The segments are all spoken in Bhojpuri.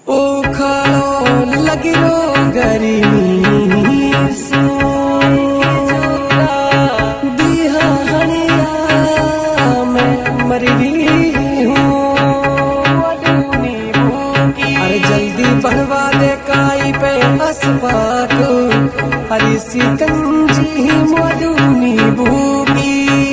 उखाड़ो लगिरो गर्मी सो दिहा हनिया मैं मर रही हूँ। अरे जल्दी बनवा दे काई पे असफाक, अरे सिकंजी मधुनी भूकी।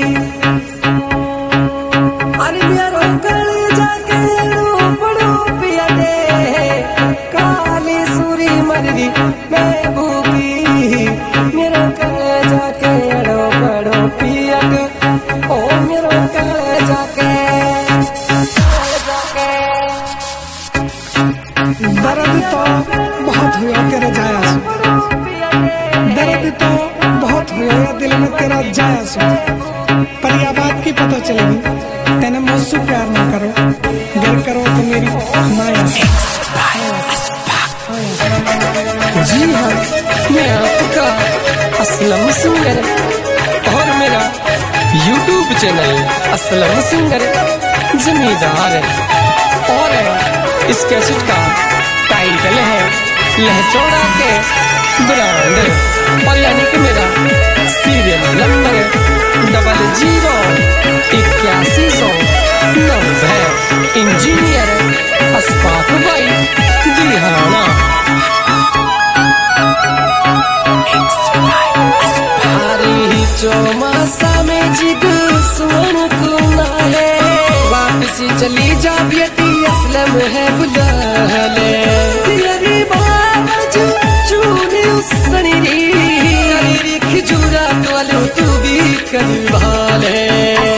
अरे मेरा गले जाके पड़ो पिया दे काली सूरी मरदी मैं भूखी। मेरा गले जाके पड़ो पिया दे, ओ मेरा गले जाके दर्द तो बहुत हुआ तेरा जाया सो, दर्द तो बहुत हुआ दिल में तेरा जाया सो। पर यह बात की पता चलेगी तेने मुझसे प्यार ना करो, गर करो तो मेरी माया। जी हाँ, मैं आपका असलम सिंगर और मेरा YouTube चैनल असलम सिंगर जमींदार है। और इस कैसेट का टाइटल है लहचौड़ा के ब्रांड, और यानी कि मेरा सीरियल नंबर 008190 इंजीनियर अशफाक भाई दिहाना। हरी चौमासा में जिग सुन कुना है, वापसी चली जा बेटी असलम है बुला ले। तेरी बाज चूनी उसनी री खिजूरा वालों तू भी कलवाल है।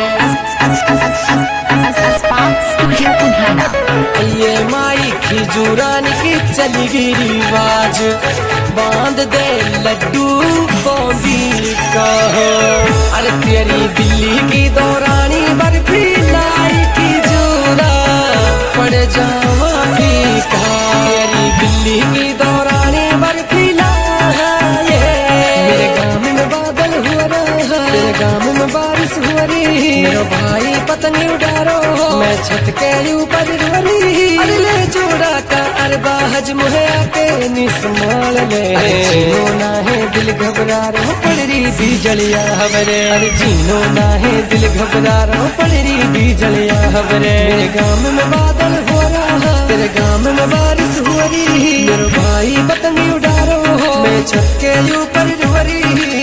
ये माई खिजूरान की चली गई रिवाज, बांध दे लड्डू बूंदी का। अरे तेरी बिल्ली की दौरानी बर्फी लाई खिजूरा पड़ जावा फीका। तेरी बिल्ली की दौरानी बर्फी लाई, मेरे गाँव में बादल हुआ रहा, मेरे गाँव में बारिश हुआ रही। मेरा भाई पतंग उड़ारो मैं छत के ऊपर रही। अरे ले जोड़ा का अरबा हजम है आके निस्माल ले। जीनो ना है दिल घबरा रहा पड़ रही बिजलिया हवरे। अरे जीनो ना है दिल घबरा रहा पड़ रही बिजलिया हवरे। मेरे गाँव में बादल हो रहा, तेरे गाँव में बारिश हो रही। मेरे भाई पतंग उड़ारो मैं छत के ऊपर रही।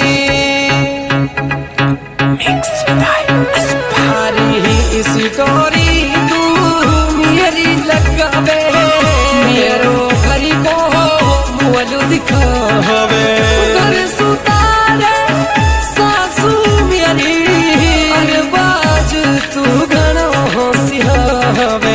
इसी तोरी तू मेरी लगावे, मेरो घरी को मुअलु दिखावे। घर सुतारे सासू मेरी, अरे बाज तू घणो होशियावे।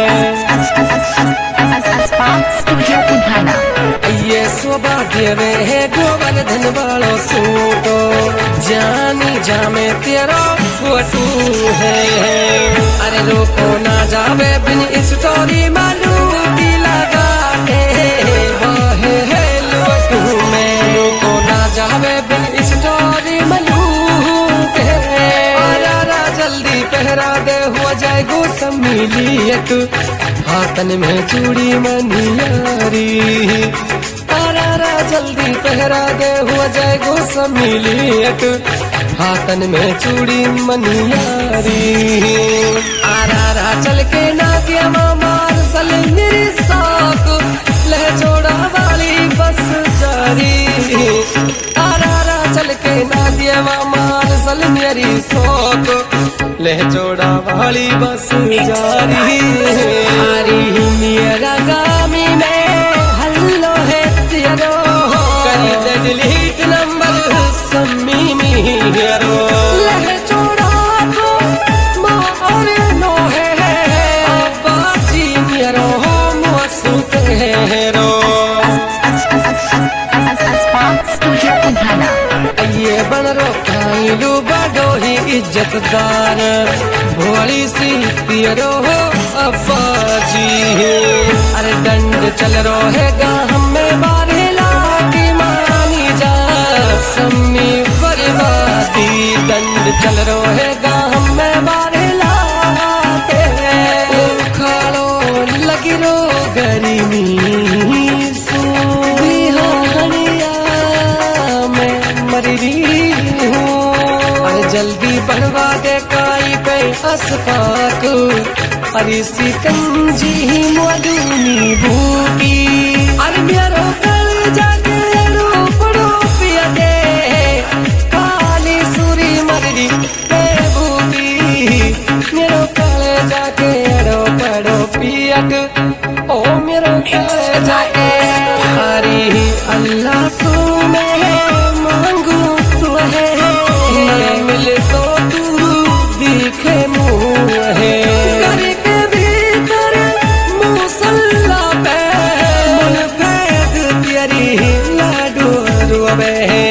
ये शोभा देवे है गोवर्धन वालो सूटो, जानी जामे तेरा फोटू है। अरे रोको ना जावे बिन स्टोरी मालूम की लगा के वाहे है लोटू में। रोको ना जावे बिन स्टोरी मालूम के। आरा जल्दी पहरा दे हुआ जाए गो सम्मिलियत, हाथन में चूड़ी मनियारी। आरा जल्दी पहरा दे हुआ जाए गो सम्मिलियत, हाथन में चूड़ी मनियारी। आरा चल के ना दिया मामार सल मेरी साक, लहचौड़ा वाली बस जारी। आरा चल के ना दिया मामार सल मेरी शौक, लहचौड़ा वाली बस जारी। हरी मेरा गामी में हल्लो है तेरो, करी दे डिलीट नंबर सम्मी मेरो। लहचौड़ा को मार नो है बाजी मेरो मुआसु तेरो। ये बन रो काइलू बड़ो ही इज्जतदार, भोली सी तेरो हो अब्बाजी। अरे दंड चल रो है गाँव में बारेला की मानी जा सम्मी बर्बादी। दंड चल रो है गाँव में बारेला के उखाड़ो गिरो गर्मी सुनिया मैं मरी हूँ। अरे जल्दी बनवा दे काई पे असफाक, अरे सिकंजी मधुनी भूकी। अरे मेरो कल जाके रो पड़ो पिया दे काली सूरी मरी भूकी। मेरो कल जाके रो पड़ो पियट ओ मेरो कल जाके। अरे अल्लाह सुने मांगू तू है मिले तो तू दिखे मुँह है। करके भीतर मुसल्ला पे मुन फेंक तेरी लाडू रुबे।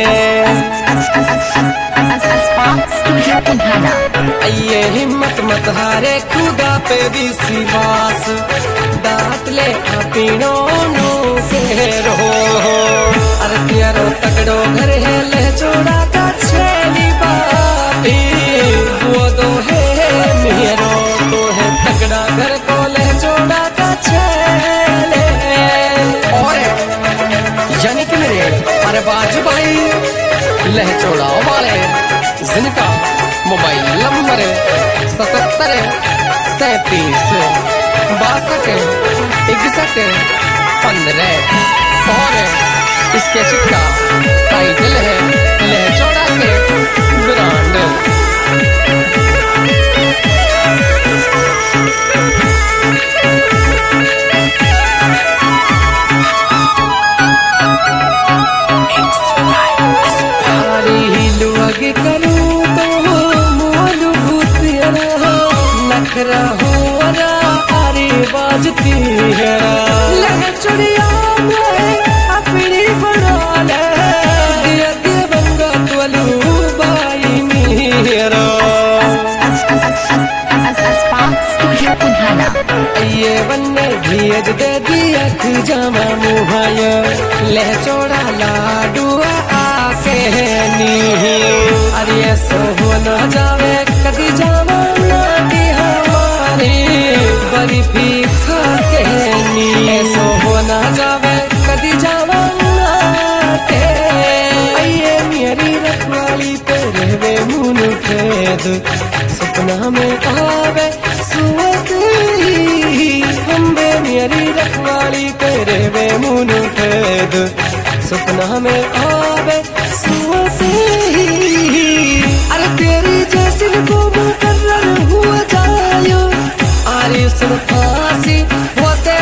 ये हिम्मत मत हारे खुदा पे विश्वास, दांत ले पीनो नो के रहो। अरे प्यारो तगड़ो घर है ले छोड़ा का छेली बाती, वो तो है मेरो तो है तगड़ा घर को ले छोड़ा का छेले। और यानी कि मेरे अरे बाजू भाई ले छोड़ा वाले जिनका मोबाइल नंबर 77 37 62 61 15 और इसके का टाइटल है लहचौड़ा के ब्रांड। आगे करूँ तो मोलू नखरा हो अरे बाजती है लहचौड़िया में अपनी बना ले बंगा तुलू बाई मेरा। ये बन्ने भेज दे दिया जामा मुहाया लहचौड़ा लाडुआ आके नी। अरे सो न जावे कभी जावा नाटी हमारी बड़ी फीका कहनी। सो न जावे कभी जावा नाटे ये मेरी रखवाली पे रहवे मुन खेद सपना में आवे सुवत ही। हम बे मेरी रखवाली पे रहवे मुन खेद सपना में आवे सुवत ही। अरे तेरी जैसी को मुकर्रर हुआ जायो अरे सुन फांसी होते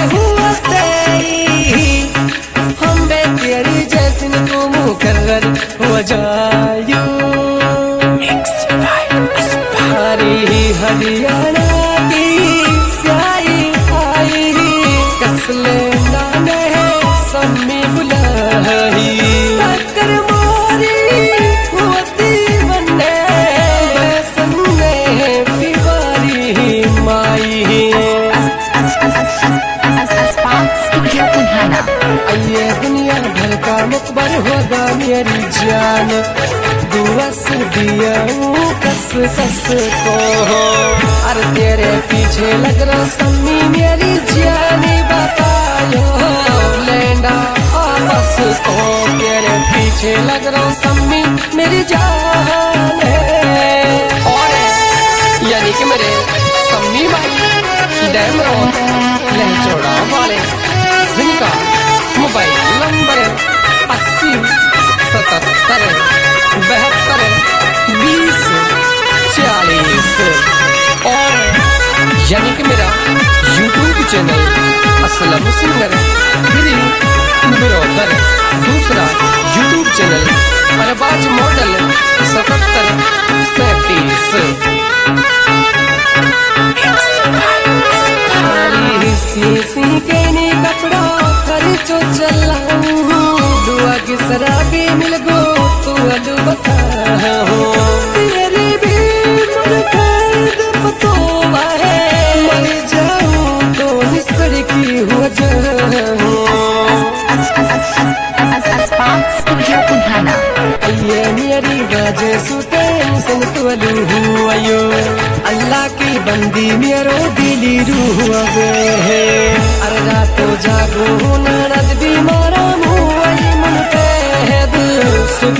हम बे तेरी जैसी को मुकर्रर हुआ जायो। हरियाणा की स्याही आई कसले नाने सम्मी बुलाई। टक्कर मारी होती बन्ने सुनने पिवारी माई। ये दुनिया भर का मुकबर होगा मेरी जान, दुआस दिया कस कस को। अरे तेरे पीछे लग रहा सम्मी मेरी जानी बतायो लेंडा आपस को। तेरे पीछे लग रहा सम्मी मेरी जान है। और यानी कि मेरे सम्मी भाई डैम लहचौड़ा वाले जिनका मोबाइल नंबर 80 77 72 20 40। और यानी कि मेरा YouTube channel Aslam singer Giri brother. दूसरा YouTube चैनल अरबाज मॉडल 77 37। सी के नी कपड़ा खर्चो चलाऊं दुआ की शराबी मिल गो तू अल बता हो। तेरी भी मुझ कैद पतो है मर जाऊं तो निसड़ की हो जाऊं। ये मेरी वजह सुते सन तुलू हुआयो अल्लाह की बंदी मेरो दिली रूह है।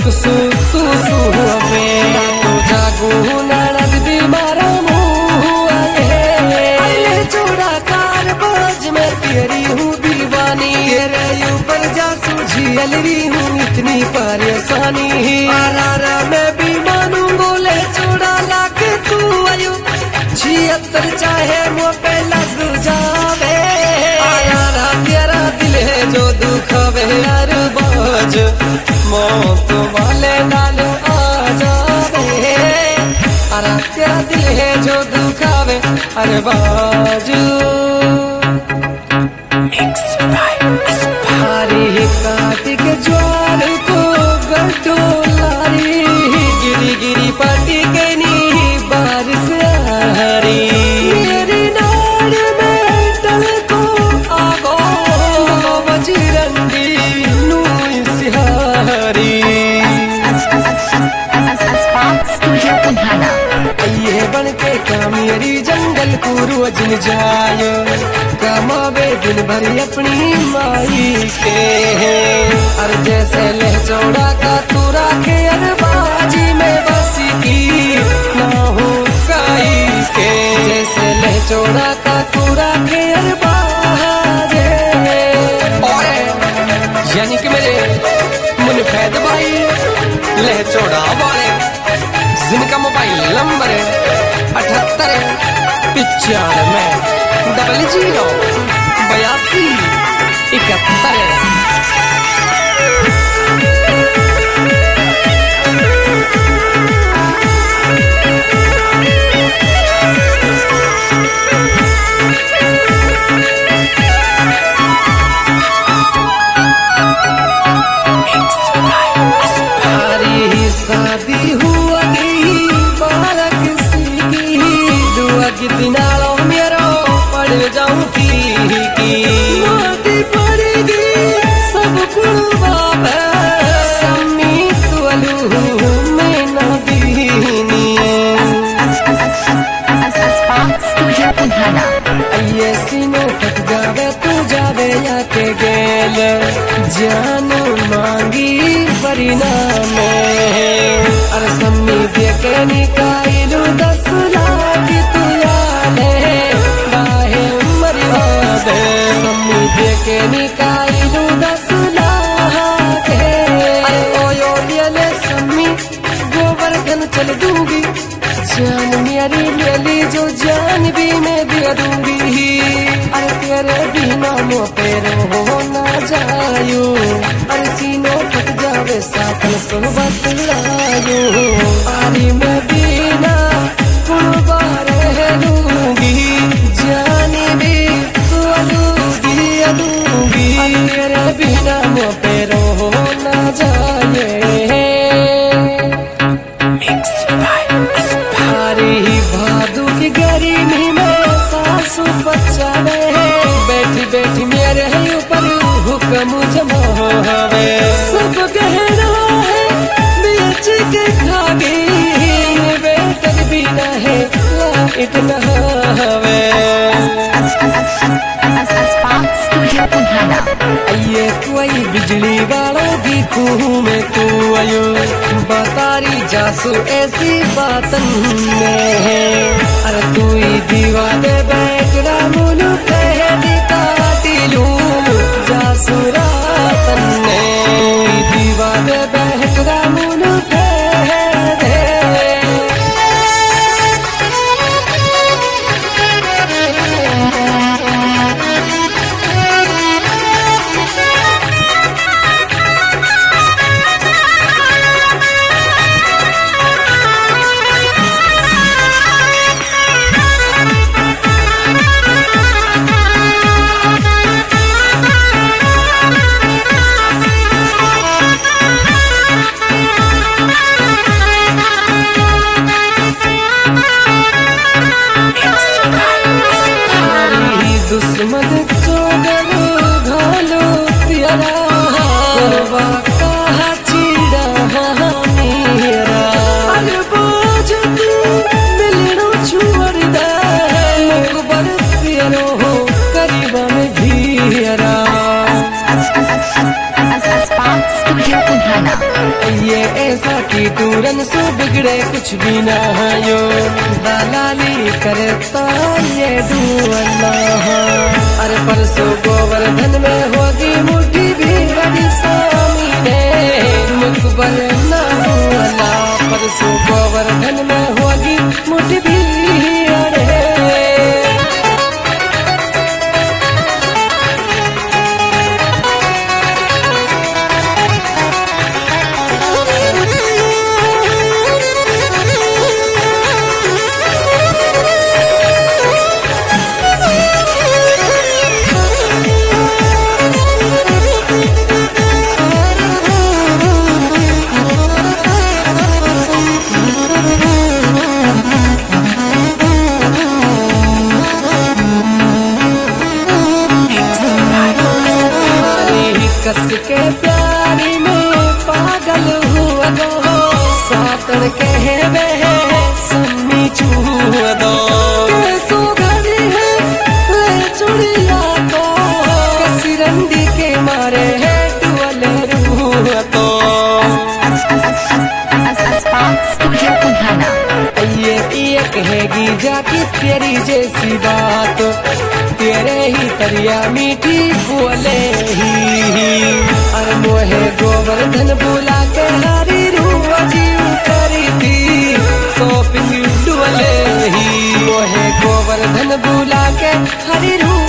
तुसु तुसु हवे तो जागू ननद बीमारा मुँह अले चूड़ा कार बाज में तेरी हूँ दीवानी तेरे ऊपर जासू झील रही हूँ इतनी परेशानी आरा मैं भी मानू बोले चूड़ा लाके तू आयु 76 चाहे मुँह पे लग जावे आया तेरा दिल है जो दुखावे हर बाज मौत वाले नाल आ जावे आरा तेरा दिल है जो दुखावे हर बाज भारी काट के ज्वार को गड्ढो लारी गिरी गिरी पाटी के नी बारिश हरी मेरी नाड़ में डल को आगो बजरंगी नू सिहारी ये बन के कामेरी जंगल को रोज जायो कमावे दिन भर अपनी माई के और जैसे लह चौड़ा का तू राखे अरबाजी में बसी की ना हो काई के जैसे लह चौड़ा का तू राखे अरबाजे यानी कि मेरे मुनफैद भाई लह चौड़ा वाले जिनका मोबाइल नंबर है 78 95 00 82 71 शादी हुआ बालक सीखी दुआ कितना लो मेरो पड़ जाऊं की मोती पड़ेगी सब कुर्बान समी तुलू में न दीनी ये सीनो फट जावे तू जावे या के गेल जान मांगी परिणाम अरे सम्मी देखे निकालू 10 लाख तू याद बाहे मरियाद सम्मी देखे निकालू 10 लाख अरे ओयो ले सम्मी गोवर्धन चल दूंगी जान मेरी ले ली जो जान भी मैं दे दूंगी अरे तेरे बिना मो पेरो हो ना जायो अरे सीनो फट जावे साकल सोबत लायो आरी में बिना कुर्बान रह लूंगी जानी भी तू अलूगी अरे तेरे बिना मो पेरो हो ना जाए भादू की गर्मी में सासू बच्चा बैठी बैठी मेरे ऊपर हुक्म जमावे सब गहना है बेच के खागे बेटर भी न है लाइट न हवे ये कोई बिजली वालों की खूह में तू आयो बतारी जासू ऐसी बातन में है अरे तू ही दीवा दे बैठना मुनु कहनी काटी लू जासू रातन में तू ही दीवा दे बैठना मुनु कह दे दुश्मन चोगर घालो तेरा करवा कहा चिड़ा मेरा अरे बोझ तू मिलनो छोड़ दे मुकबर तेरो हो करीबा में भीरा ये रे कुछ भी ना यो दलाली करता ये दुअल्ला। अरे परसों गोवर्धन में होगी मुट्ठी भी बड़ी स्वामी ने मुकबर ना हुआ। परसों गोवर्धन में होगी मुट्ठी भी अरे कस के प्यारी में पागल हुआ दो सातर के वे सम्मी छुआ दो कैसो घड़ी है ले चुड़िया तो कसिरंडी के मारे है डुअल रुआ तो ये कहेगी जाकी तेरी जैसी बात तेरे ही तरिया मीठी बोले ही। अरे मोहे गोवर्धन बुला के हरी रूह जीव करी थी शॉपिंग डुअले ही। मोहे गोवर्धन बुला के हरी रूह